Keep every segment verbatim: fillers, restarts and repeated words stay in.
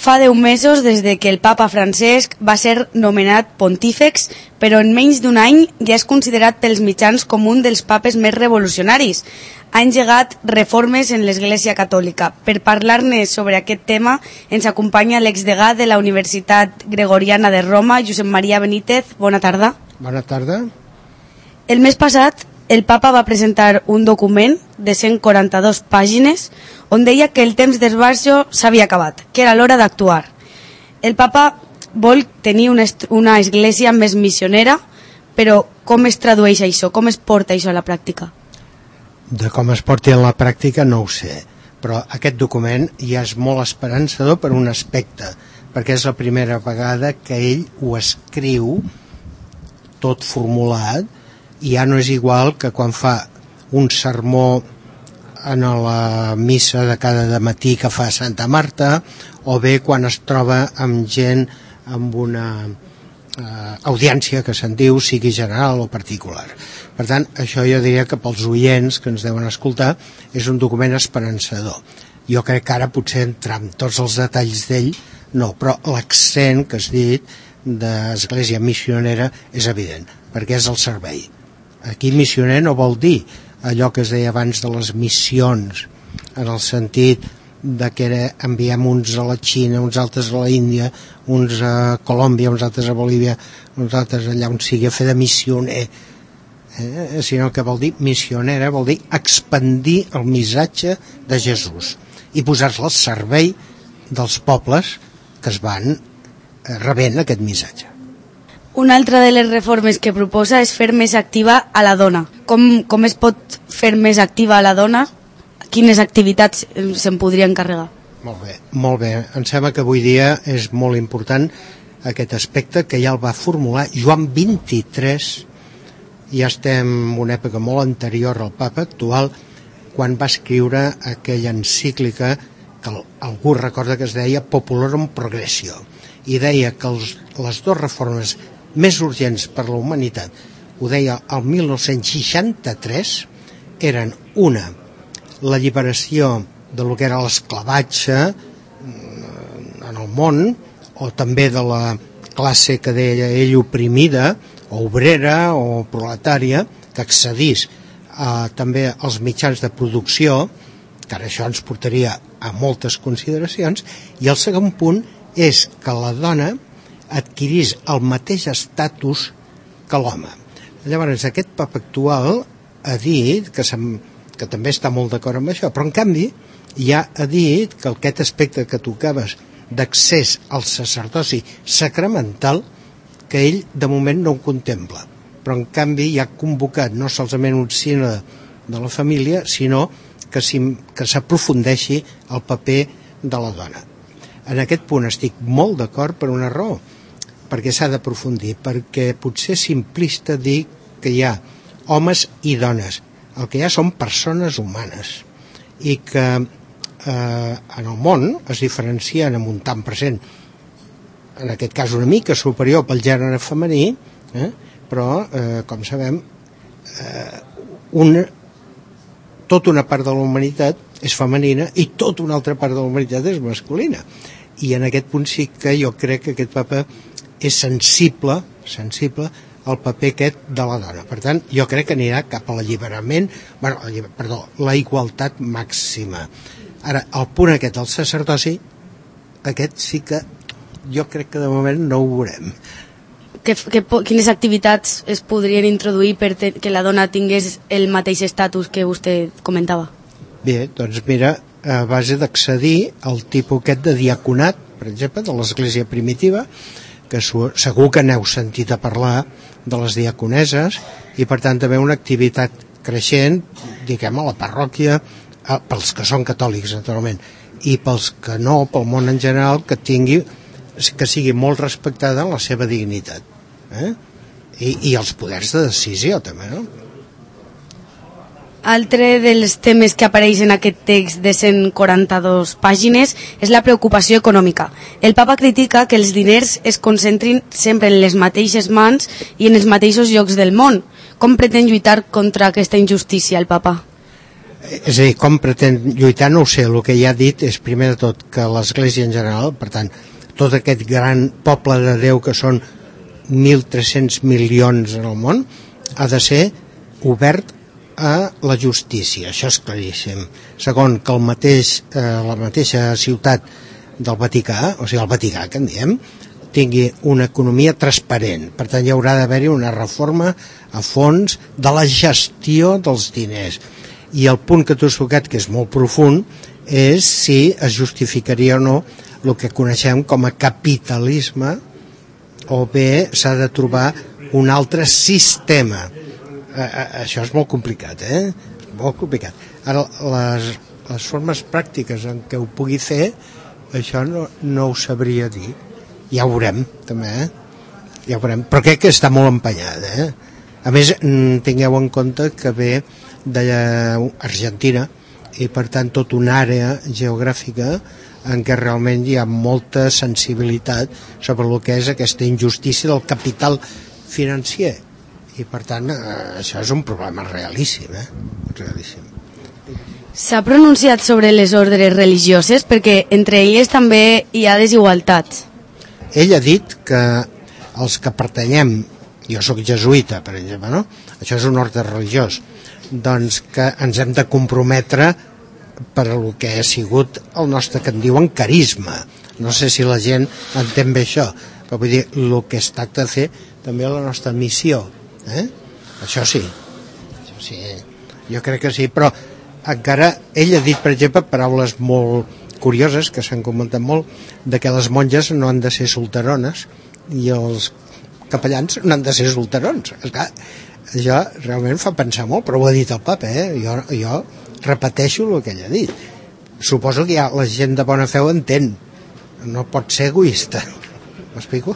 fa deu mesos des de que el papa Francesc va ser nomenat pontífex, però en menys d'un any ja és considerat pels mitjans com un dels papes més revolucionaris. Ha engegat reformes en l'Església Catòlica. Per parlar-ne sobre aquest tema ens acompanya l'exdegà de la Universitat Gregoriana de Roma, Josep Maria Benítez. Bona tarda. Bona tarda. El mes passat el papa va presentar un document de cent quaranta-dues pàgines on deia que el temps d'esbarjo s'havia acabat, que era l'hora d'actuar. El papa vol tenir una, una església més missionera, però com es tradueix això? Com es porta això a la pràctica? De com es porti a la pràctica no ho sé, però aquest document ja és molt esperançador per un aspecte, perquè és la primera vegada que ell ho escriu tot formulat, i ja no és igual que quan fa un sermó en la missa de cada matí que fa Santa Marta, o bé quan es troba amb gent amb una eh, audiència que se'n diu, sigui general o particular. Per tant, això jo diria que pels oients que ens deuen escoltar és un document esperançador. Jo crec que ara potser entrar en tots els detalls d'ell no, però l'accent que has dit d'església missionera és evident, perquè és el servei. Aquí missioner no vol dir allò que es deia abans de les missions, en el sentit de que enviem uns a la Xina, uns altres a la Índia, uns a Colòmbia, uns altres a Bolívia, uns altres allà on sigui a fer de missioner, eh? Sinó que vol dir missionera, vol dir expandir el missatge de Jesús i posar-se al servei dels pobles que es van rebent aquest missatge. Una altra de les reformes que proposa és fer més activa a la dona. Com, com es pot fer més activa a la dona? Quines activitats se'n podria encarregar? Molt bé, molt bé. Em sembla que avui dia és molt important aquest aspecte que ja el va formular Joan vint-i-tres. Ja estem en una època molt anterior al papa actual, quan va escriure aquella encíclica que algú recorda que es deia Populorum Progressio, i deia que els, les dues reformes més urgents per la humanitat, ho deia el mil nou-cents seixanta-tres, eren una, la lliberació de lo que era l'esclavatge en el món, o també de la classe que deia ell oprimida, o obrera o proletària, que accedís a, també als mitjans de producció, que ara això ens portaria a moltes consideracions, i el segon punt és que la dona adquirís el mateix estatus que l'home. Llavors, aquest papa actual ha dit, que, que també està molt d'acord amb això, però en canvi ja ha dit que aquest aspecte que tocaves d'accés al sacerdoci sacramental, que ell de moment no ho contempla, però en canvi ja ha convocat no solament un sínode de la família, sinó que s'aprofundeixi el paper de la dona. En aquest punt estic molt d'acord per una raó, perquè s'ha d'aprofundir, perquè potser és simplista dir que hi ha homes i dones. El que hi ha són persones humanes, i que eh, en el món es diferencien amb un tant per cent, en aquest cas una mica superior pel gènere femení, eh, però, eh, com sabem, eh, una, tota una part de la humanitat és femenina i tota una altra part de la humanitat és masculina. I en aquest punt sí que jo crec que aquest papa és sensible, sensible al paper aquest de la dona. Per tant, jo crec que anirà cap a l'alliberament, bueno, perdó, la igualtat màxima. Ara, el punt aquest del sacerdoci, aquest sí que jo crec que de moment no ho veurem. Que, que, quines activitats es podrien introduir per te, que la dona tingués el mateix estatus que vostè comentava? Bé, doncs mira, a base d'accedir al tipus aquest de diaconat, per exemple, de l'església primitiva, que segur que n'heu sentit a parlar de les diaconeses, i per tant també una activitat creixent, diguem, a la parròquia, pels que són catòlics, naturalment, i pels que no, pel món en general, que tingui, que sigui molt respectada en la seva dignitat, eh? I, i els poders de decisió també, no? Altre dels temes que apareix en aquest text de cent quaranta-dues pàgines és la preocupació econòmica. El papa critica que els diners es concentrin sempre en les mateixes mans i en els mateixos llocs del món. Com pretén lluitar contra aquesta injustícia el papa? És a dir, com pretén lluitar, no ho sé. El que ja ha dit és, primer de tot, que l'Església en general, per tant, tot aquest gran poble de Déu que són mil tres-cents milions en el món, ha de ser obert a la justícia, això és claríssim. Segon, que el mateix, eh, la mateixa ciutat del Vaticà, o sigui el Vaticà que en diem, tingui una economia transparent. Per tant, hi haurà d'haver-hi una reforma a fons de la gestió dels diners. I el punt que tu has tocat, que és molt profund, és si es justificaria o no el que coneixem com a capitalisme, o bé s'ha de trobar un altre sistema. Això és molt complicat, eh? Molt complicat. Ara, les, les formes pràctiques en què ho pugui fer, això no, no ho sabria dir. Ja ho veurem, també, eh? Ja ho veurem. Però crec que està molt empenyat, eh? A més, tingueu en compte que ve d'Argentina i, per tant, tota una àrea geogràfica en què realment hi ha molta sensibilitat sobre el que és aquesta injustícia del capital financer. I, per tant, eh, això és un problema realíssim, eh? Realíssim. S'ha pronunciat sobre les ordres religioses perquè entre elles també hi ha desigualtats. Ell ha dit que els que pertanyem, jo sóc jesuïta, per exemple, no? Això és un ordre religiós, doncs que ens hem de comprometre per a el que ha sigut el nostre, que en diuen carisma. No sé si la gent entén bé això, però vull dir, el que es tracta de fer també la nostra missió, eh? Això sí, això sí, jo crec que sí, però encara ell ha dit, per exemple, paraules molt curioses que s'han comentat molt, de que les monges no han de ser solterones i els capellans no han de ser solterons. Esclar, això realment fa pensar molt, però ho ha dit el papa, eh? Jo, jo repeteixo el que ell ha dit. Suposo que ja la gent de bona fe ho entén, no pot ser egoista. M'explico?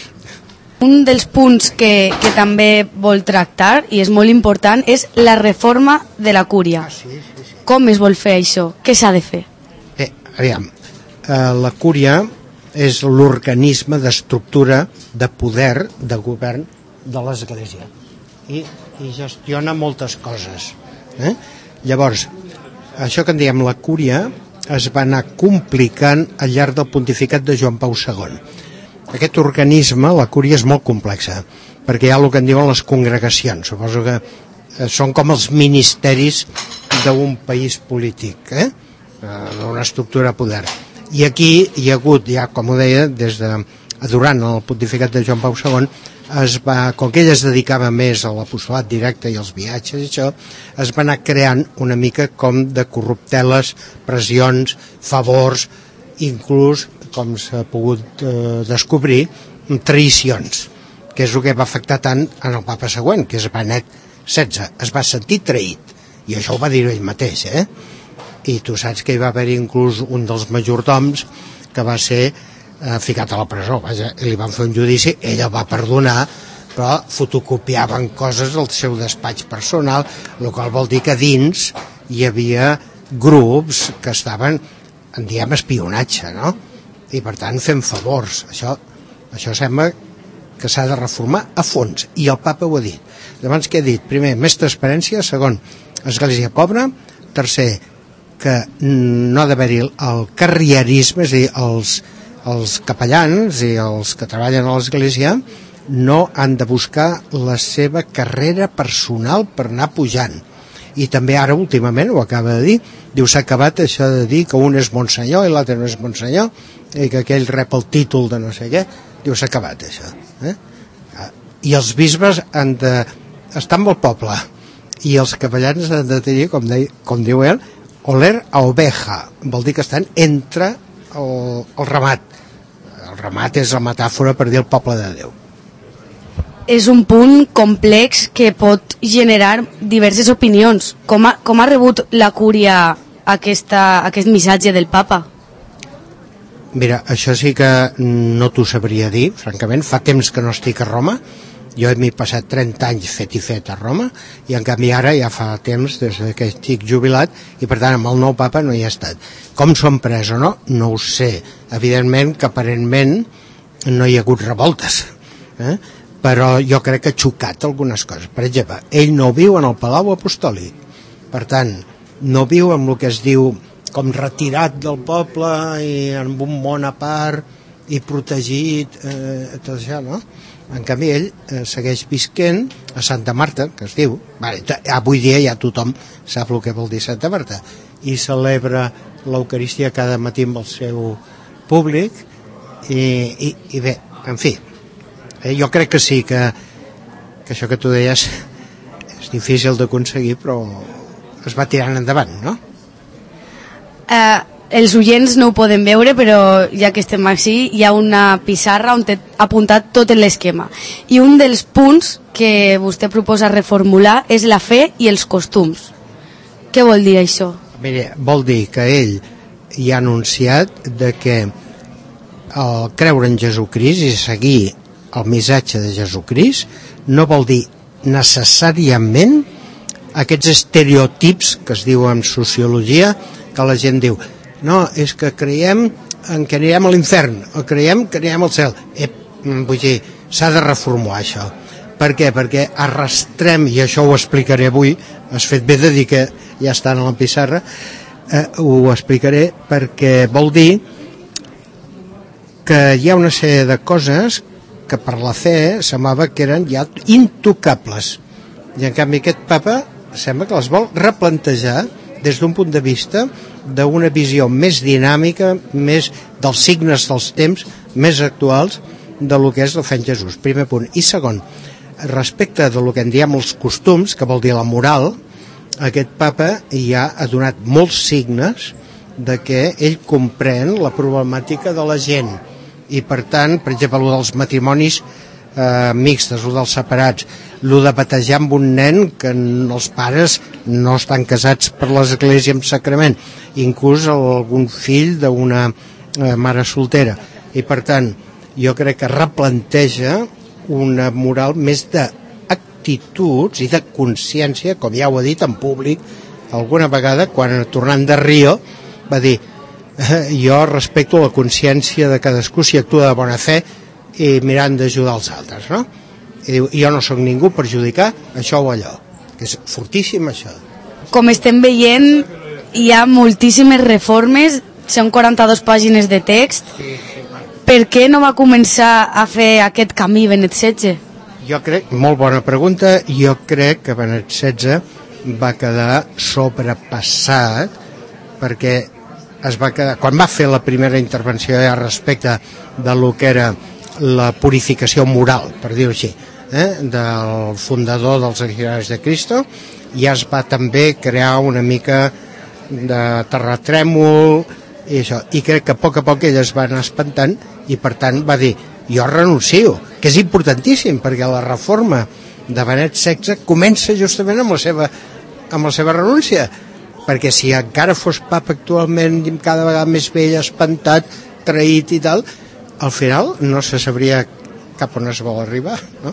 Un dels punts que, que també vol tractar, i és molt important, és la reforma de la cúria. Ah, sí, sí, sí. Com es vol fer això? Què s'ha de fer? Bé, aviam, eh, la cúria és l'organisme d'estructura de poder, de govern de l'Església i, i gestiona moltes coses, eh? Llavors, això que en diem la cúria es va anar complicant al llarg del pontificat de Joan Pau segon. Aquest organisme, la cúria, és molt complexa, perquè hi ha el que en diuen les congregacions, suposo que eh, són com els ministeris d'un país polític, eh? Una estructura de poder. I aquí hi ha hagut, ja com ho deia, des de durant el pontificat de Joan Pau segon, es va, com que ell es dedicava més a l'apostolat directe i als viatges i això, es va anar creant una mica com de corrupteles, pressions, favors, inclús, com s'ha pogut eh, descobrir, traïcions, que és el que va afectar tant en el papa següent, que és Benet setze. Es va sentir traït, i això ho va dir ell mateix, eh? I tu saps que hi va haver inclús un dels majordoms que va ser eh, ficat a la presó. Vaja, li van fer un judici, ell el va perdonar, però fotocopiaven coses del seu despatx personal, el qual vol dir que dins hi havia grups que estaven, en diem, espionatge, no? I per tant fent favors. Això, això sembla que s'ha de reformar a fons, i el papa ho ha dit. Llavors, què ha dit? Primer, més transparència. Segon, església pobra. Tercer, que no ha d'haver-hi el carrierisme, és a dir, els, els capellans i els que treballen a l'església no han de buscar la seva carrera personal per anar pujant. I també ara últimament, ho acaba de dir, diu, s'ha acabat això de dir que un és monsenyor i l'altre no és monsenyor, i que aquell rep el títol de no sé què. Diu, s'ha acabat això, eh? I els bisbes han de estar amb el poble, i els capellans han de tenir, com, de, com diu ell, oler a oveja, vol dir que estan entre el, el ramat. El ramat és la metàfora per dir el poble de Déu. És un punt complex que pot generar diverses opinions. Com ha, com ha rebut la cúria aquesta, aquest missatge del papa? Mira, això sí que no t'ho sabria dir, francament. Fa temps que no estic a Roma. Jo m'he passat trenta anys fet i fet a Roma, i en canvi ara ja fa temps des que estic jubilat, i per tant amb el nou papa no hi ha estat. Com s'ho han pres o no? No ho sé. Evidentment que aparentment no hi ha hagut revoltes, eh? Però jo crec que ha xocat algunes coses. Per exemple, ell no viu en el Palau Apostòlic, per tant, no viu amb el que es diu com retirat del poble i en un món a part i protegit, eh, tot això, no? En canvi ell eh, segueix visquent a Santa Marta, que es diu, vale, avui dia ja tothom sap el que vol dir Santa Marta, i celebra l'Eucaristia cada matí amb el seu públic i, i, i bé, en fi, eh, jo crec que sí que, que això que tu deies és difícil d'aconseguir, però es va tirant endavant, no? Eh, els oients no ho poden veure, però ja que estem així hi ha una pissarra on té apuntat tot l'esquema, i un dels punts que vostè proposa reformular és la fe i els costums. Què vol dir això? Mira, vol dir que ell hi ha anunciat de que el creure en Jesucrist i seguir el missatge de Jesucrist no vol dir necessàriament aquests estereotips que es diu en sociologia, que la gent diu no, és que creiem en que anirem a l'infern o creiem que anirem al cel. Eh, vull dir, s'ha de reformular això. Per què? Perquè arrastrem, i això ho explicaré avui, has fet bé de dir que ja estan a la pissarra, eh, ho explicaré perquè vol dir que hi ha una sèrie de coses que per la fe semblava que eren ja intocables, i en canvi aquest papa sembla que les vol replantejar des d'un punt de vista d'una visió més dinàmica, més dels signes dels temps, més actuals de lo que és la fe en Jesús, primer punt. I segon, respecte de lo que en diem els costums, que vol dir la moral, aquest papa ja ha donat molts signes de que ell comprèn la problemàtica de la gent, i per tant, per exemple, el dels matrimonis eh, mixtes, el dels separats, el de batejar amb un nen que els pares no estan casats per l'església amb sacrament, inclús algun fill d'una eh, mare soltera, i per tant jo crec que replanteja una moral més d'actituds i de consciència, com ja ho ha dit en públic alguna vegada quan tornant de Rio va dir eh, jo respecto la consciència de cadascú si actua de bona fe i mirant d'ajudar els altres, no? I diu, jo no sóc ningú per judicar això o allò, que és fortíssim això. Com estem veient hi ha moltíssimes reformes, són quaranta-dues pàgines de text. Per què no va començar a fer aquest camí Benet setze? Jo crec, molt bona pregunta, jo crec que Benet setze va quedar sobrepassat perquè es va quedar, quan va fer la primera intervenció ja respecte de lo que era la purificació moral, per dir-ho així, eh, del fundador dels Legionaris de Cristo, ja es va també crear una mica de terratrèmol i això, i crec que a poc a poc ell es va anar espantant i per tant va dir, jo renuncio, que és importantíssim perquè la reforma de Benet setze comença justament amb la seva, amb la seva renúncia, perquè si encara fos papa actualment cada vegada més vell, espantat, traït i tal, al final no se sabria cap on es vol arribar, no?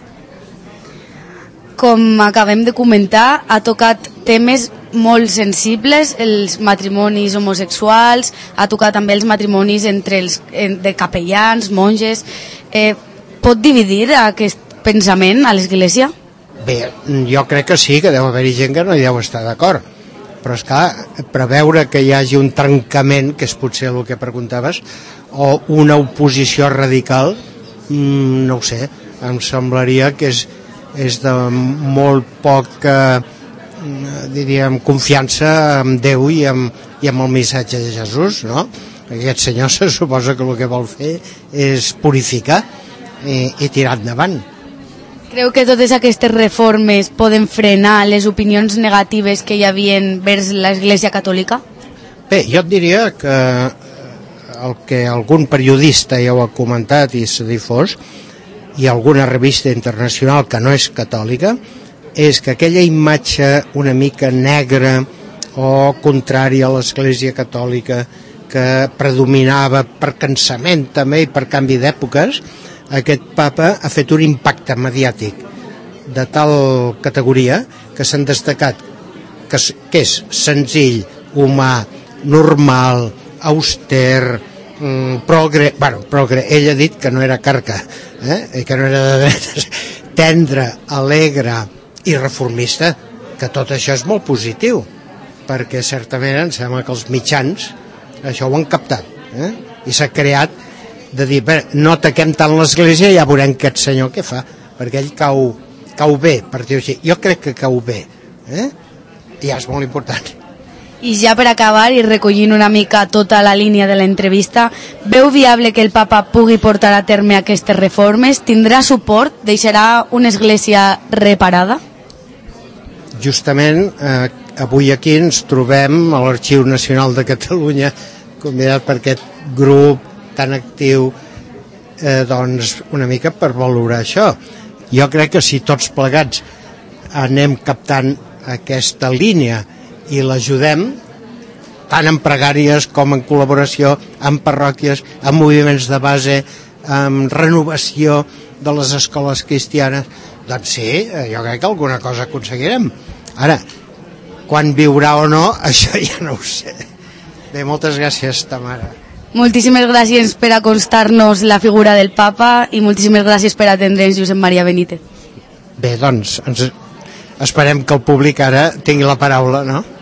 Com acabem de comentar, ha tocat temes molt sensibles, els matrimonis homosexuals, ha tocat també els matrimonis entre els de capellans, monges. Eh, pot dividir aquest pensament a l'Església? Bé, jo crec que sí, que deu haver-hi gent que no hi deu estar d'acord, però és clar, preveure que hi hagi un trencament, que és potser el que preguntaves, o una oposició radical, mmm, no ho sé, em semblaria que és és de molt poca, diríem, confiança en Déu i amb, i amb el missatge de Jesús, no? Aquest senyor se suposa que el que vol fer és purificar i, i tirar endavant. Creu que totes aquestes reformes poden frenar les opinions negatives que hi havia vers l'Església Catòlica? Bé, jo et diria que el que algun periodista ja ho ha comentat i s'ha difós, i alguna revista internacional que no és catòlica, és que aquella imatge una mica negra o contrària a l'Església Catòlica que predominava per cansament també i per canvi d'èpoques, aquest papa ha fet un impacte mediàtic de tal categoria que s'han destacat que, que és senzill, humà, normal, auster, mm, progre, bueno, progre, ell ha dit que no era carca, eh? que no era de dretes, tendre, alegre i reformista, que tot això és molt positiu. perquè certament em sembla que els mitjans això ho han captat, eh? I s'ha creat de dir, bé, no ataquem tant l'església, ja veurem aquest senyor què fa, perquè ell cau, cau bé, per dir-ho així. Jo crec que cau bé, eh? I ja és molt important. I ja per acabar i recollint una mica tota la línia de l'entrevista, veu viable que el papa pugui portar a terme aquestes reformes? Tindrà suport? Deixarà una església reparada? Justament eh, avui aquí ens trobem a l'Arxiu Nacional de Catalunya, convidat per aquest grup tan actiu, eh, doncs una mica per valorar això. Jo crec que si tots plegats anem captant aquesta línia i l'ajudem, tant en pregàries com en col·laboració amb parròquies, amb moviments de base, amb renovació de les escoles cristianes, doncs sí, jo crec que alguna cosa aconseguirem. Ara, quan viurà o no, això ja no ho sé. Bé, moltes gràcies, Tamara. Moltíssimes gràcies per acostar-nos la figura del papa i moltíssimes gràcies per atendre'ns, Josep Maria Benítez. Bé, doncs, ens esperem que el públic ara tingui la paraula, no?